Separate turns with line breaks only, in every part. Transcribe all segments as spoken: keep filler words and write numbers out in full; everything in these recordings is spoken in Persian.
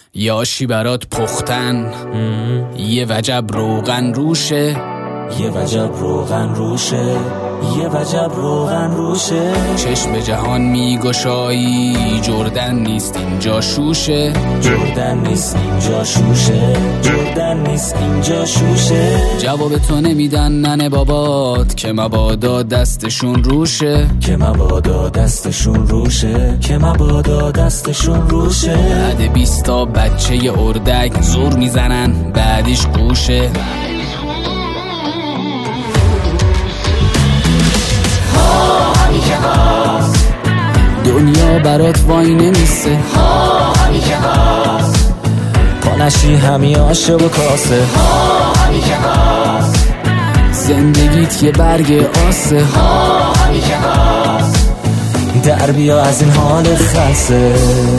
یه آشی برات پختن، یه وجب روغن روشه،
یه وجب روغن روشه، یه وجب روغن روشه.
چشم به جهان میگشایی، جردن نیست اینجا شوشه،
جردن نیست اینجا شوشه، جردن نیست اینجا شوشه.
جواب تو نمیدن ننه بابات که مبادا دستشون روشه،
که مبادا دستشون روشه، که مبادا دستشون روشه.
بعد بیستا بچه ی اردک زور میزنن بعدیش گوشه. دنیا برات وای نمیسه،
ها همی که هست. پانشی همی آشه و کاسه، ها همی که هست.
زندگیت یه برگ آسه،
ها همی که هست. در بیا از این حال خلصه.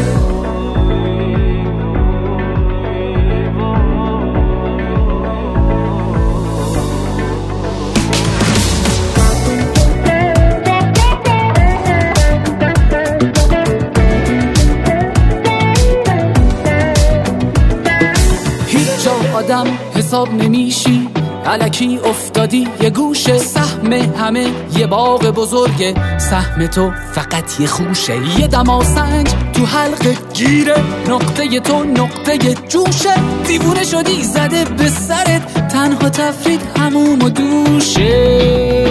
آدم حساب نمیشی، الکی افتادی یه گوشه. سهم همه یه باغ بزرگه، سهم تو فقط یه خوشه. یه دماسنج تو حلقه گیره، نقطه تو نقطه جوشه. دیوونه شدی زده به سرت، تنها تفرید هموم و دوشه.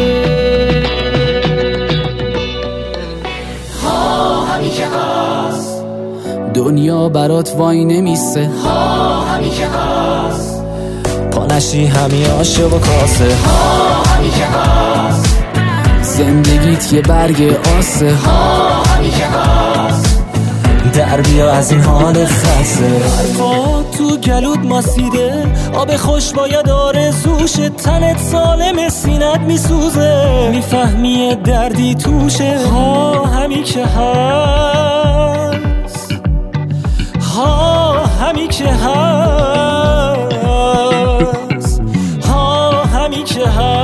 ها همی که هست.
دنیا برات وای نمیسه،
ها همی که هست. پانشی همی آشه و کاسه، ها همی که هست.
زندگیت یه برگ آسه،
ها همی که هست. در بیا از این حال خلصه. حرفا تو گلود ماسیده، آب خوش باید آرزوشه. تنت سالم سینت میسوزه، میفهمی دردی توشه. ها همی که هست، ها همی که هست، ها همی که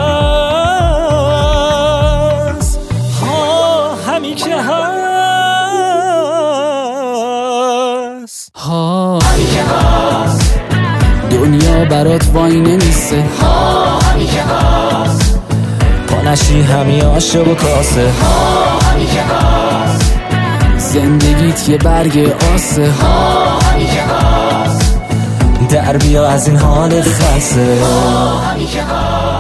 هست، ها همی که هست،
ها
همی که هست.
دنیا برات وای نمیسه،
ها همی که هست. پانشی همی آشه و کاسه، ها همی که هست.
زندگیت یه برگ آسه،
ها همی که هست. در بیا از این حال خلصه، ها همی که هست.